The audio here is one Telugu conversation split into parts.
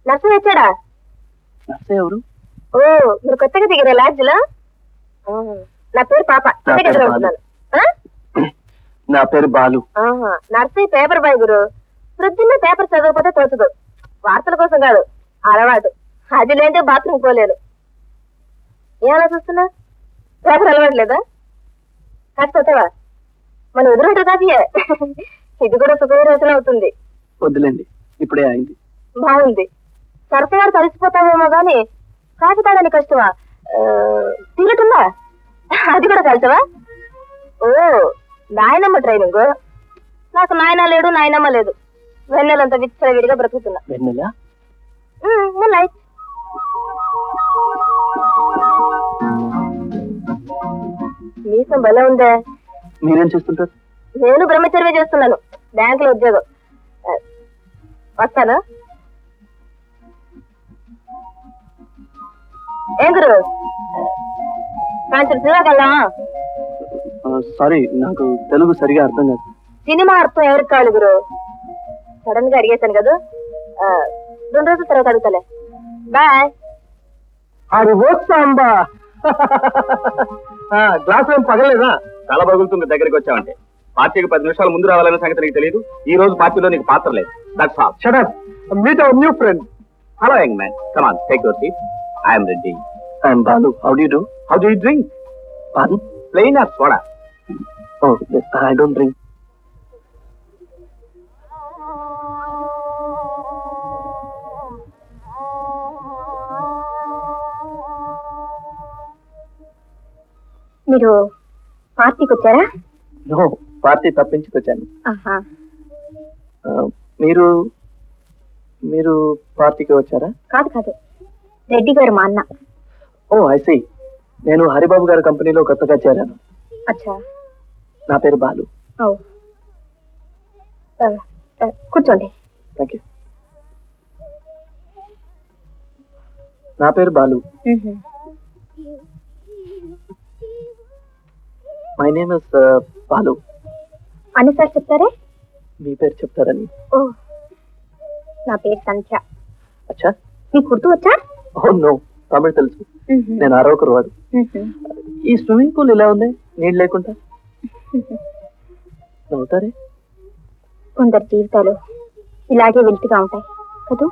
నర్సయ్య వచ్చాడా? నర్సయ్య ఎవరు? ఓ, మీరు కొత్తగా దిగారా లాడ్జ్ లో? నా పేరు పాప. నా పేరు బాలు. నర్సయ్య పేపర్ బాయ్ గురు. ప్రొద్దున్న పేపర్ చదవకపోతే తోచదు. వార్తల కోసం కాదు, అలవాటు. అది లేదంటే బాత్రూమ్ పోలేను. ఏమలా చూస్తున్నా? పేపర్ అలవాట్లేదా? కాకపోతావా? మన ఎదురుంటారు కాఫీయే. ఇది కూడా సుఖవిరోచన అవుతుంది. వద్దులేండి, ఇప్పుడే అయింది. బాగుంది. సరసగారు తడిసిపోతావేమో గాని కాఫీ తాగని కష్టమా? తిరగటుందా? అది కూడా కలిసవా? ఓ, నాయనమ్మ ట్రైనింగ్. నాకు నాయన లేడు, నాయనమ్మ లేదు. వెన్నెలంతా విచ్చలవిడిగా బ్రతుకుతున్నా. వెన్నెల? మీసం భలే ఉందే. మీరేం చేస్తుంటారు? నేను బ్రహ్మచర్య చేస్తున్నాను, బ్యాంకులో ఉద్యోగం. వస్తాను. ఏం గురు, సాయంత్రం సినిమాకి వెళ్దామా? సారీ, నాకు తెలుగు సరిగా అర్థం కాదు. సినిమా అర్థం ఎవరికి కావాలి గురు? సడన్ గా అడిగేశాను కదా, 2 రోజుల తర్వాత అడుగుతలే. బాయ్. అది వస్తాంబా. గ్లాస్ ఏం పగలేదా? తల పగులుతుంది దగ్గరికి వచ్చావంటే. పార్టీకి 10 నిమిషాల ముందు రావాలనే సంగతి నీకు తెలియదు. ఈ రోజు పార్టీలో నీకు పాత్ర లేదు. That's all. Shut up. Meet our new friend. Hello young man, come on, take your seat. I am Reddy. I am Balu. How do you do? How do you drink? Pan? Plain or soda? Oh, I don't drink. మీరు పార్టీకి వచ్చారా? నో, పార్టీ తప్పించుకొచ్చాను. మీరు మీరు పార్టీకి వచ్చారా? కాదు కాదు, రెడ్డి గారు మా అన్న. Oh, I see. నేను హరిబాబు గారి కంపెనీలో కొత్తగా చేరాను. అచ్చా. నా పేరు బాలు. కూర్చోండి. Thank you. నా పేరు Balu. My name is Balu. అని సార్ చెప్తారే? మీ పేరు చెప్తారని. ఓ, నా పేరు సంధ్య. అచ్చా. మీకు గుర్తు వచ్చా? ఓ నో, తమిళ తెలుసు. నేను అరవకరు వాడు. ఈ స్విమ్మింగ్ పూల్ ఇలా ఉంది, నీళ్ళు లేకుండా. నవ్వుతారే? కొందరు జీవితాలు ఇలాగే వెళ్తుగా ఉంటాయి కదూ.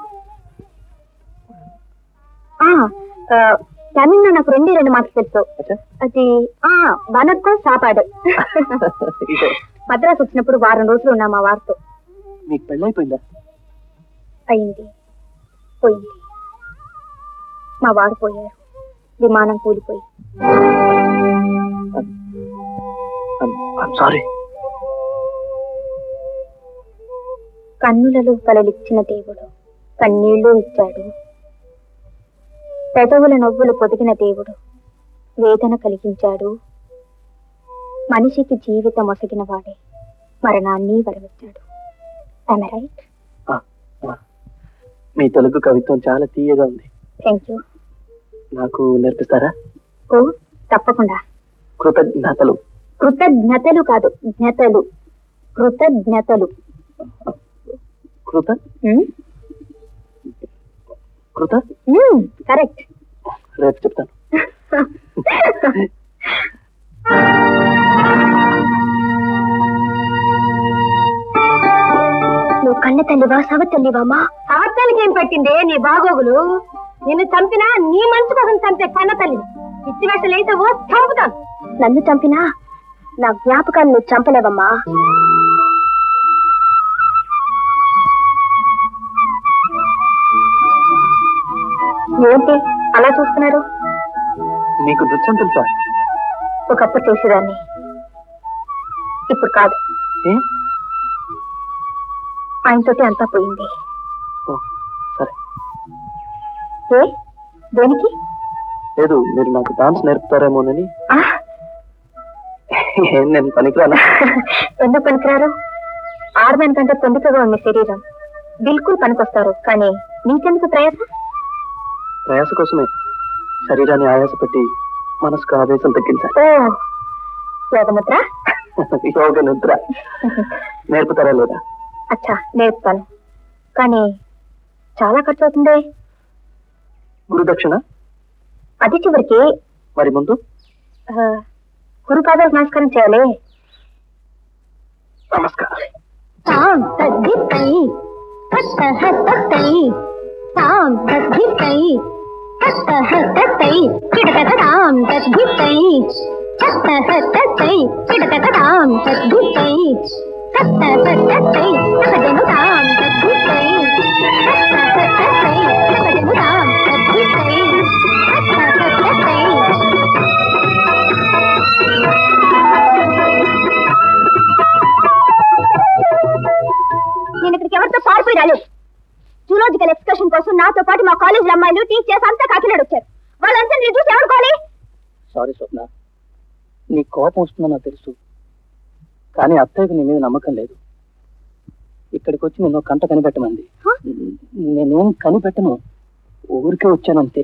తమిళ్లో నాకు 2 మాటలు తెలుసు. అది వనక్కో సాపాడు. మద్రాసు వచ్చినప్పుడు 1 వారం రోజులు ఉన్నా మా వారితో. మీకు పెళ్ళైపోయిందా? అయింది, పోయింది. మా వారు పోయారు, విమానం కూలిపోయి. సారీ. కన్నులలో కలలిచ్చిన దేవుడు కన్నీళ్లు ఇచ్చాడు. పెదవుల నవ్వులు పొదిగిన దేవుడు వేదన కలిగించాడు. మనిషికి జీవితం ఒసగిన వాడే మరణాన్ని వరమిచ్చాడు. Am I right? మీ తెలుగు కవిత్వం చాలా తీయగా ఉంది. Thank you. నాకు నేర్పిస్తారా? ఓ, తప్పకుండా. కృతజ్ఞతలు. కృతజ్ఞతలు కాదు, జ్ఞతలు. కృతజ్ఞతలు. కృత కృత కరెక్ట్. రేపు చెప్తాను. నువ్వు కన్న తల్లివా సవతల్లివామా? సవతల్లికి ఏం పెట్టిందే నీ బాగోగులు? నిన్ను చంపినా నీ మంచు కోసం చంపే కన్న తల్లి. ఇచ్చి వేసలేసే ఓ చంపుతాను. నన్ను చంపినా నా జ్ఞాపకాన్ని నువ్వు చంపలేవమ్మా. ఏంటి అలా చూస్తున్నారు? మీకు నృత్యం తెలుసా? ఒకప్పుడు చేసేదాన్ని, ఇప్పుడు కాదు. ఆయనతోటి అంతా పోయింది. సరే. ఏ దేనికి? లేదు, మీరు నాకు డాన్స్ నేర్పుతారేమోనని. నేను పనికిరానా? ఎందుకు పనికిరారు? ఆర్మెన్ కంటే పొందుకగా ఉంది శరీరం. బిల్కుల్ పనికొస్తారు. కానీ నీకెందుకు ప్రయాస? ప్రయాస కోసమే శరీరాన్ని ఆయాస పెట్టి మనసుకు ఆవేశం తగ్గించాలి. ఓ, యోగముద్ర. యోగ నిద్ర నేర్పుతారా లేదా? అచ్చా, నేర్పుతాను. కానీ చాలా ఖర్చు అవుతుంది. గురుదక్షిణ అది చివరికి మరి ముందు గురుపాదాలకు నమస్కారం చేయాలి. నమస్కారం. తాం తద్దిత్తై తత్తహ తత్తై తాం తద్దిత్తై తత్తహ తత్తై కిటకట తాం తద్దిత్తై తత్తహ తత్తై కిటకట తాం తద్దిత్తై తత్తహ తత్తై తకజను తాం తద్దిత్తై తత్తహ తత్తై తకజను తాం తద్దిత్తై తత్తహ తత్తై. నేను ఇక్కడికి ఎవరితో పారిపోయి రాలేదు. జూలాజికల్ ఎక్స్కర్షన్ కోసం నాతో పాటు మా కాలేజీలో అమ్మాయిలు టీచర్స్ అంతా కాకినాడ వచ్చారు. వాళ్ళంతా నేను చూసి ఎవరుకోవాలి? సారీ స్వప్న, నీ కోపం వస్తుందో నాకు తెలుసు, కానీ అత్తయ్యకు నీ మీద నమ్మకం లేదు. ఇక్కడికి వచ్చి నేను కంట కనిపెట్టమంది. నేనేం కనిపెట్టను, ఊరికే వచ్చానంతే.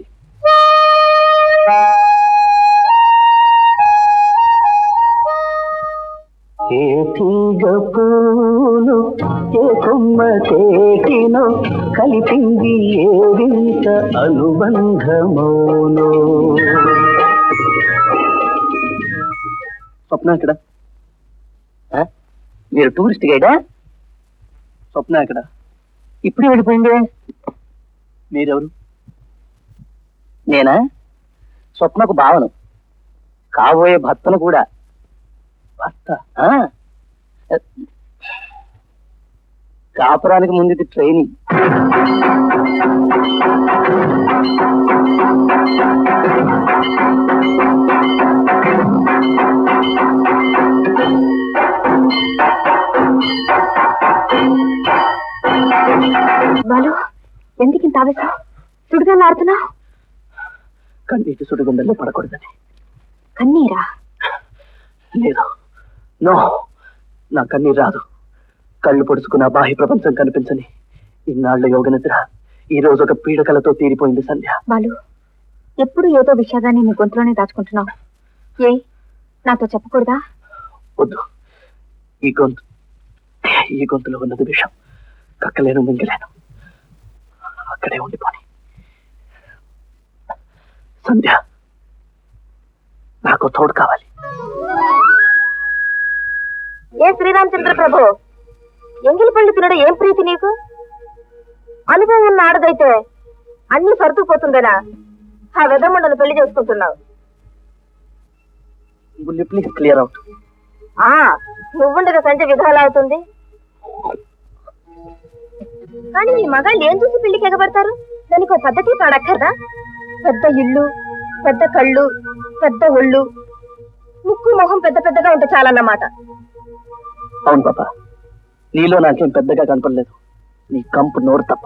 ఏ తీగ పూలు ఏ కొమ్మ తేటినో కలిపింది ఏ వింత అనుబంధమోనో. స్వప్న ఇక్కడ? మీరు టూరిస్ట్ గైడా? స్వప్న ఇక్కడ ఇప్పుడే వెళ్ళిపోయింది. మీరెవరు? నేనా? స్వప్నకు భావను, కాబోయే భర్తను కూడా. భర్త? కాపురానికి ముందు ట్రైనింగ్. బాలు, ఎందుకు ఇంత ఆవేశం? సుడిగాలు ఆడుతున్నా? కన్నీటి సుడిగుండల్లో పడకూడదని. కన్నీరా? లేదు, నో, నా కన్నీరు రాదు. కళ్ళు పొడుచుకున్న బాహ్య ప్రపంచం కనిపించని ఇన్నాళ్ల యోగ నిద్ర ఈ రోజు ఒక పీడకలతో తీరిపోయింది సంధ్య. బాలు, ఎప్పుడు ఏదో విషయాన్ని నీ గొంతులోనే దాచుకుంటున్నావు. ఏ నాతో చెప్పకూడదా? వద్దు, ఈ గొంతులో ఉన్నది విషం. కక్కలేను, మింగలేను, అక్కడే ఉండిపోని. సంధ్య, నాకు తోడు కావాలి. ఏ శ్రీరామచంద్ర ప్రభు, ఎంగిలి పళ్ళు తినడం ఏం ప్రీతి నీకు? అనుభవం ఉన్న ఆడదైతే అన్ని సర్దుకుపోతుందనా ఆ వెదమండను పెళ్లి చేసుకుంటున్నావు? Please clear out. నువ్వుండగా సంజ విధాలు అవుతుంది. కానీ ఈ మగాళ్ళు ఏం చూసి పెళ్లికి ఎగబడతారు? దానికి ఒక పద్ధతి పాడక్కర్దా? పెద్ద ఇల్లు, పెద్ద కళ్ళు, పెద్ద ఒళ్ళు, ముక్కు మొహం పెద్ద పెద్దగా ఉంటే చాలన్నమాట. అవును పాప, నీలో నాకేం పెద్దగా కనపడలేదు, నీ కంపు నోరు తప్ప.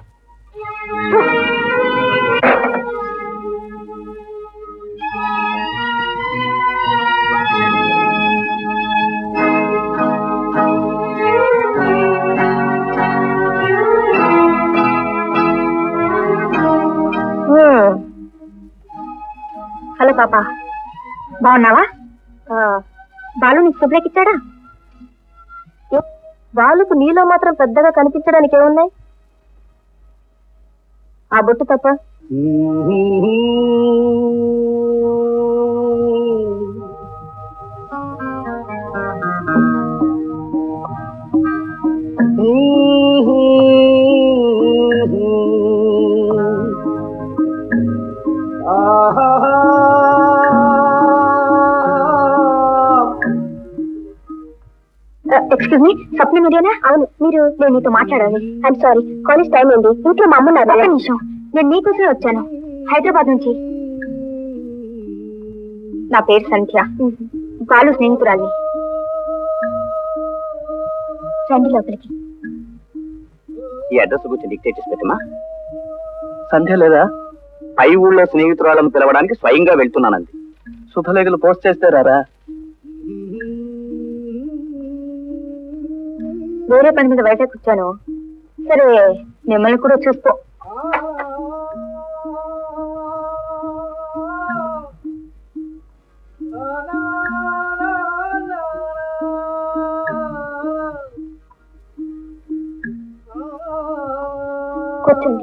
హలో పాప, బాగున్నావా? బాలు నీకు శుభ్రకి ఇచ్చాడా? బాలుకు నీలో మాత్రం పెద్దగా కనిపించడానికి ఏమున్నాయి? ఆ బొట్టు తప్ప. ఎక్స్క్యూజ్ మీ, స్వప్న మీరేనా? అవును, మీరు. నేను నీతో మాట్లాడాలి. ఐఎమ్ సారీ, కాలేజ్ టైం అయింది. ఇంట్లో మా అమ్మ ఉన్నారు. ఒక్క నిమిషం, నేను నీకోసమే వచ్చాను, హైదరాబాద్ నుంచి. నా పేరు సంధ్య, బాలు స్నేహితురాలి. రండి లోపలికి. ఈ అడ్రస్ గురించి డిక్టేట్ చేసి పెట్టమా. సంధ్య లేదా? పై ఊళ్ళో స్నేహితురాలను పిలవడానికి స్వయంగా వెళ్తున్నానంది. శుభలేఖలు పోస్ట్ చేస్తే రారా? వేరే పని మీద బయటకు వచ్చాను. సరే, మిమ్మల్ని కూడా చూసుకో. కూర్చోండి.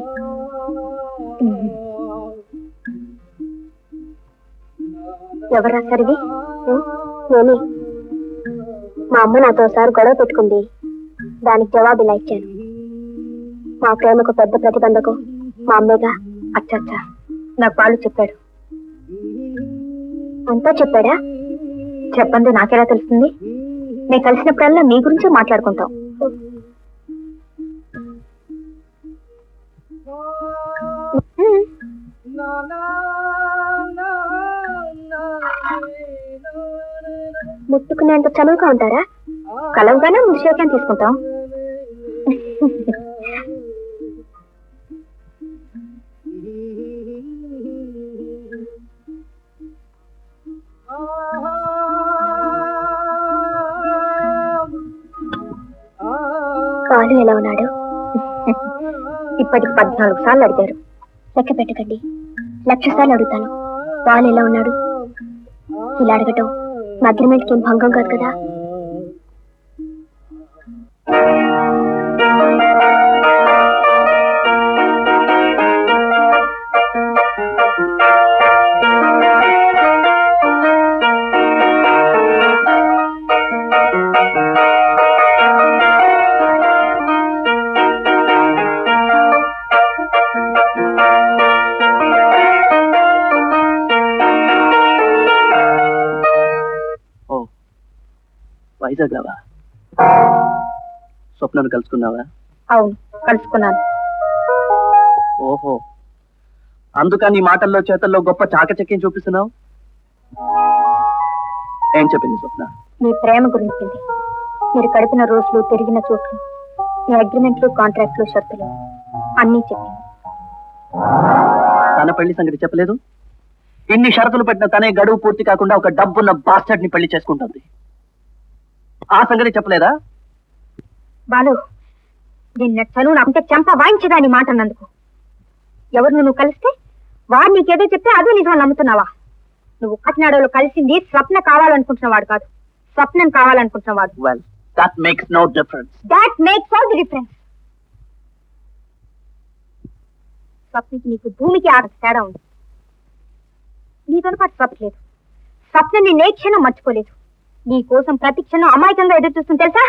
ఎవరు రాశారు ఇవి? నేనే. మా అమ్మ నాతో ఒకసారి గొడవ పెట్టుకుంది, దానికి జవాబు ఇలా ఇచ్చాను. మా ప్రేమకు పెద్ద ప్రతిబంధకు మా అమ్మేగా. అచ్చా, నాకు వాళ్ళు చెప్పాడు. అంతా చెప్పాడా? చెప్పండి, నాకెలా తెలుస్తుంది? నేను కలిసినప్పుడల్లా మీ గురించి మాట్లాడుకుంటాం. ముట్టుకునేంత చనువుగా ఉంటారా? కలవగానే ముడిషేకం తీసుకుంటాం. పాలు ఎలా ఉన్నాడు? ఇప్పటికి 14 సార్లు అడిగారు. లెక్క పెట్టకండి, 1,00,000 సార్లు అడుగుతాను. పాలు ఎలా ఉన్నాడు? ఇలా అడగటం మా అగ్రిమెంట్కి ఏం భంగం కాదు కదా. వైజాగ్ రావా? స్వప్నను కలుసుకున్నావా? అవును, కలుసుకున్నాను. ఓహో, అందుకని మాటల్లో చేతల్లో గొప్ప చాకచక్యం చూపిస్తున్నావు. ఏం చెప్పింది స్వప్న? మీ ప్రేమ గురించి, మీరు గడిపిన రోజులు, తిరిగిన చోట్లు, మీ అగ్రిమెంట్లు, కాంట్రాక్ట్లు, షరతులు అన్నీ చెప్పింది. తన పెళ్లి సంగతి చెప్పలేదు. ఇన్ని షరతులు పెట్టిన తనే గడువు పూర్తి కాకుండా ఒక డబ్బున్న బాస్టర్డ్ ని పెళ్లి చేసుకుంటుంది. ఆ సంగతి చెప్పలేదా? బాలు, నిన్న చనువు నాకుంటే చెంప వాయించదాని మాట అన్నందుకు. ఎవరు నువ్వు కలిస్తే వాడు నీకేదో చెప్తే అదే నిజం నమ్ముతున్నావా? నువ్వు కాకినాడలో కలిసింది స్వప్న కావాలనుకుంటున్నవాడు కాదు, స్వప్నం కావాలనుకుంటున్నవాడు. Well, that makes no difference. That makes all the difference. స్వప్నకి నీకు భూమికి ఆట తేడా ఉంది. నీతో పాటు స్వప్న లేదు. స్వప్నని నే క్షణం మర్చిపోలేదు. నీ కోసం ప్రతి క్షణం అమాయకంగా ఎదురు చూస్తుంది తెలుసా?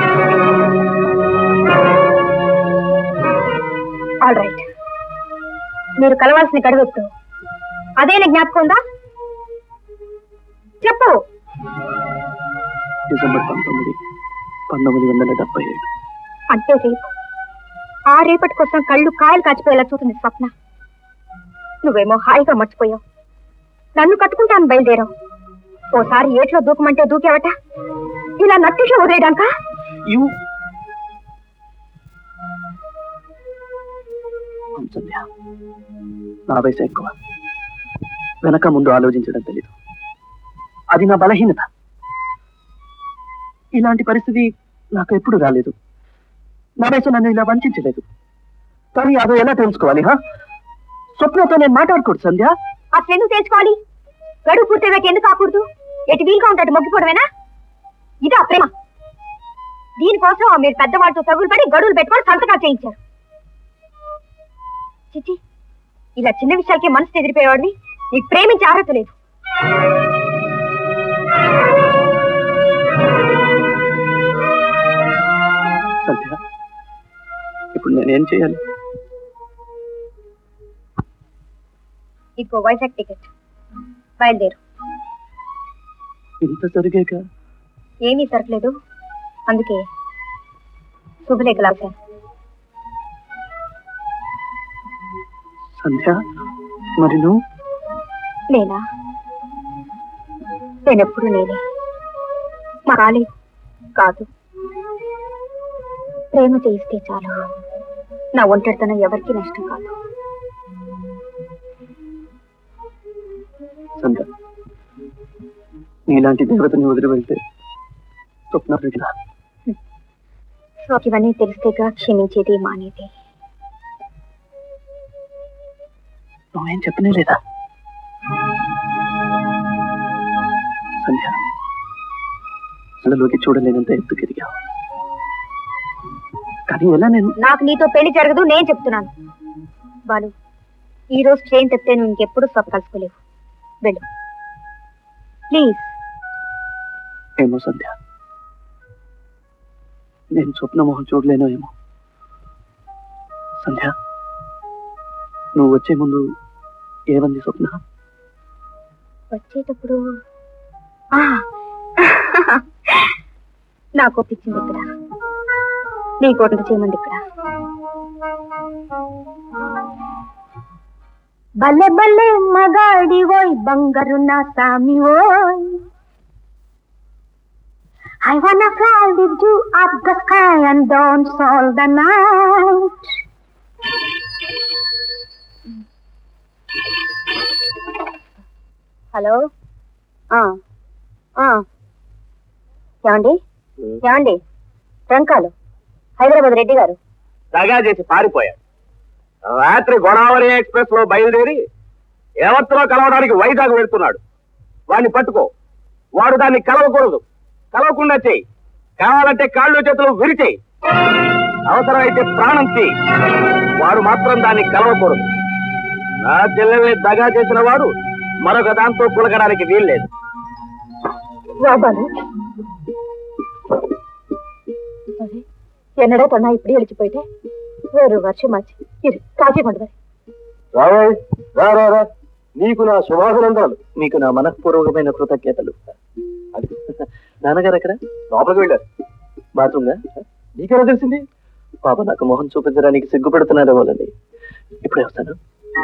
ఆల్ రైట్, మీరు కలవాల్సిన గడువు అదే నా జ్ఞాపకం ఉందా? చెప్పు. డిసెంబర్ 19, 1977. అంటే రేపు. ఆ రేపటి కోసం కళ్ళు కాయలు కాచిపోయేలా చూస్తుంది స్వప్న. నువ్వేమో హాయిగా మర్చిపోయావు. నన్ను కట్టుకుంటాను బయలుదేరావు. ఓసారి ఏట్లో దూకమంటే దూకేవట. ఇలా నట్టిషం వదిలేయడాక? నా వయసు ఎక్కువ, వెనక ముందు ఆలోచించడం తెలీదు. అది నా బలహీనత. ఇలాంటి పరిస్థితి నాకు ఎప్పుడు రాలేదు. నా వయసు నన్ను ఇలా వంచలేదు. కానీ అదో ఎలా తెలుసుకోవాలి? స్వప్నతో నేను మాట్లాడకూడదు సంధ్య. అసలు తెలుసుకోవాలి. గడువు పూర్తయ్యాక ఎందుకు కాకూడదు? ఎటు వీలుగా ఉంటాడు మొగ్గిపోవడమేనా? ఇదా ప్రేమ? దీనికోసం మీరు పెద్దవాళ్ళతో తగులు పడి గడువులు పెట్టుకొని సంతకాలు చేయించారు. చిచ్చి, ఇలా చిన్న విషయాలకే మనసు ఎదిరిపోయేవాడివి. నీకు ప్రేమించే అర్హత లేదు. సంధ్య, ఇప్పుడు నేనేం చేయాలి? ఇంకో వైజాగ్ టికెట్, బయలుదేరు. ఇంత జరిగాక ఏమీ సరకలేదు, అందుకే శుభలేఖ రాశాను. సంధ్య, మరి నువ్వు? నేనా? నేనెప్పుడు నేనే. మా కాలేదు కాదు. ప్రేమ చేయిస్తే చాలు. నా ఒంటరితనం ఎవరికి నష్టం కాదు. సంధ్య, నీలాంటి దేవతని వదిలి వెళ్తే స్వప్న బిడ్డ. ఇవన్నీ తెలిస్తేగా క్షమించేది మానేది. నువ్వేం చెప్పనే లేదా సంధ్య? అసలులోకి చూడలేనంత ఎత్తుకెదిగావు. కానీ ఎలా? నేను నాకు నీతో పెళ్లి జరగదు, నేను చెప్తున్నాను. బాలు ఈ రోజు ట్రైన్ తప్పితే నువ్వు ఇంకెప్పుడు స్వప్న కలుసుకోలేవు. వెళ్ళు ప్లీజ్. ఏమో సంధ్య, నేను స్వప్న మొహం చూడలేను ఏమో. సంధ్య, నువ్వు వచ్చే ముందు ఏమంది స్వప్న? వచ్చేటప్పుడు నాకు ఒప్పించింది ఇక్కడ, నీ కోట చేయమంది ఇక్కడ. బల్లె బల్లె మగాడి ఓయ్ బంగారు నా సామి ఓయ్, I wanna fly with you up the sky and dance all the night. Hello ఏమండి ఏమండి, ట్రంకాలు హైదరాబాద్ రెడ్డి గారు దగా చేసి పారిపోయాడు. రాత్రి గోదావరి ఎక్స్ప్రెస్ లో బయలుదేరి ఎవరితో కలవడానికి వైజాగ్ వెళ్తున్నాడు. వాడిని పట్టుకో. వాడు దాన్ని కలవకూడదు, కలవకుండా చెయ్యి. కావాలంటే కాళ్ళు చేతులు విరిచేయి, అవసరమైతే ప్రాణం చెయ్యి. వాడు మాత్రం దాన్ని కలవకూడదు. నా చెల్లెల్ని దగా చేసిన వాడు మరొక దాంతో కులకడానికి వీల్లేదు. ఎన్నడో తన్నా ఇప్పుడు వెళ్ళిపోయితే వేరు వర్షం మార్చి ఇది కాఫీ పండుగ. నీకు నా శుభాభినందనలు. నీకు నా మనఃపూర్వకమైన కృతజ్ఞతలు. నాన్నగారు ఎక్కడ? లోపలికి వెళ్ళారు. బాత్రూమ్గా? నీకెలా తెలిసింది? పాప నాకు మొహం చూపించడానికి సిగ్గుపడుతున్నారు వాళ్ళని. ఇప్పుడే వస్తాను.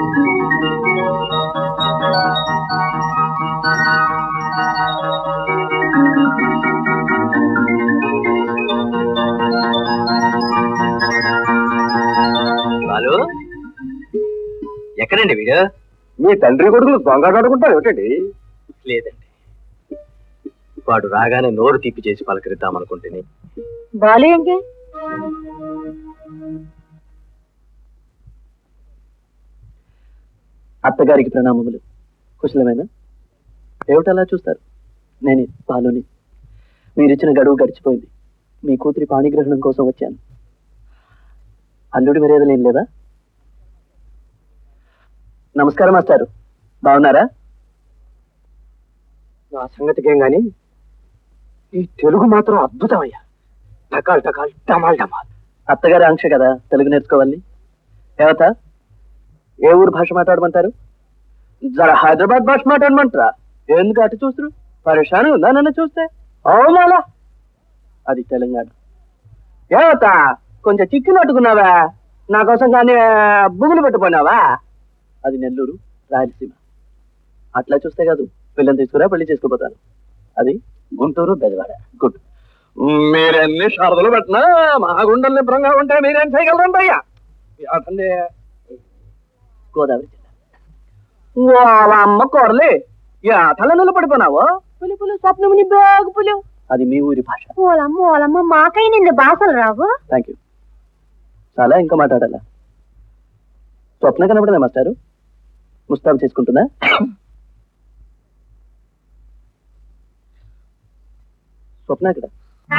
బాలు, ఎక్కడండి వీడు? మీ తండ్రి కొడుకులు దొంగటాడుకుంటారు ఏమిటండి? లేదండి, వాడు రాగానే నోరు తీపి చేసి పలకరిద్దామనుకుంటుని. బాలు ఎంగే? అత్తగారికి ప్రణామములు. కుశలమేనా? ఏమిటలా చూస్తారు? నేను బాలుని. మీరిచ్చిన గడువు గడిచిపోయింది. మీ కూతురి పాణిగ్రహణం కోసం వచ్చాను. అల్లుడి మర్యాదలు ఏం లేదా? నమస్కారం మాస్టారు, బాగున్నారా? నా సంగతికేం గాని ఈ తెలుగు మాత్రం అద్భుతమయ్యా. టకాల్ టకాల్ టమాల్ టమాల్. అత్తగారి ఆంక్ష కదా, తెలుగు నేర్చుకోవాలి. ఏవత, ఏ ఊరు భాష మాట్లాడమంటారు? జర హైదరాబాద్ భాష మాట్లాడమంటారా? ఎందుకు అటు చూస్తారు? పరేషాను ఉందా నన్ను చూస్తే? అవునాలా, అది తెలంగాణ. ఏవత, కొంచెం చిక్కినట్టుకున్నావా? నా కోసం కానీ బుగులు పెట్టుకున్నావా? అది నెల్లూరు, రాయలసీమ. అట్లా చూస్తే కాదు, పిల్లలు తీసుకురా పెళ్లి చేసుకుపోతాను. అది గుంటూరు, బెజవాడ. గుడ్. మీరెన్ని షరతులు పెట్టినా మా గుండెలు నిబ్రంగా ఉంటే మీరేం చేయగలరండి అయ్యా? అతన్ని గోదావరి జిల్లా. అమ్మ కూరలే తల నిలబడిపోయినావు. పులి పులి స్వప్నముని బాగు పులి. అది మీ ఊరి భాష. ఓలమ్మ ఓలమ్మ, మాకై నిన్ను భాషలు రావు. Thank you. చాలా ఇంకా మాట్లాడాలా? స్వప్న కనబడదా మాస్టారు? ముస్తాబు చేసుకుంటుందా? స్వప్న ఇక్కడ.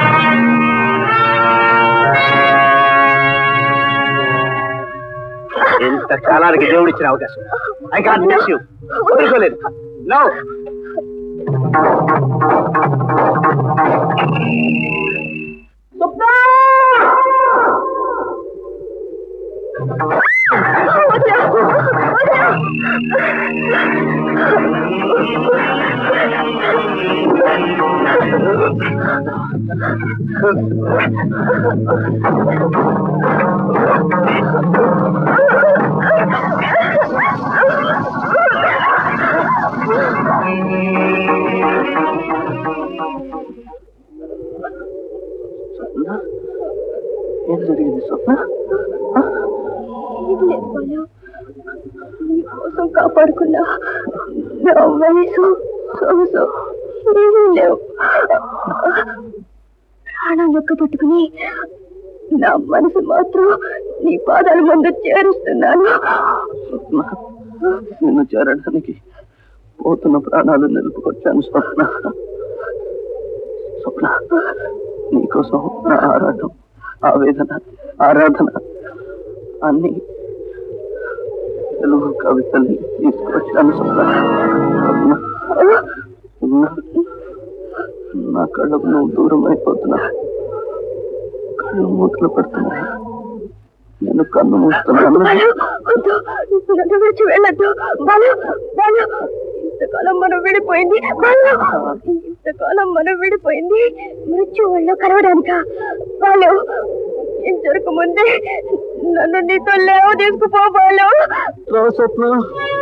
ఇంత కాలానికి దేవుడు ఇచ్చిన అవకాశం. I can't miss you. వదులుకోలేదు. నో. ఏం జరిగింది స్వప్న? నీకోసం కాపాడుకున్నా నా వయసు సొగసు ఏమీ లేవు. ప్రాణం ఒక్క పట్టుకుని నా మనసు మాత్రం నీ పాదాల ముందు చేరుస్తున్నాను. స్వప్న, నిన్ను చేరడానికి పోతున్న ప్రాణాలు నిలుపుకొచ్చాను స్వప్న. స్వప్న, నీకోసం నా ఆరాటం, ఆవేదన, ఆరాధన అన్ని తెలుగు కవితల్ని తీసుకొచ్చాను స్వప్న. నా కళ్ళకు నువ్వు దూరం అయిపోతున్నా, కళ్ళు మూతలు పడుతున్నాయి, నేను కన్ను మూస్తున్నాను. విడిచి వెళ్ళద్దు బాలు, బాలు, ఇంతకాలం మనం విడిపోయింది బాలు, ఇంతకాలం మనం విడిపోయింది మృత్యు వాళ్ళు కలవడానిక బాలు. ఏం జరగముందే నన్ను నీతో లేవ తీసుకుపో బాలు. స్వప్న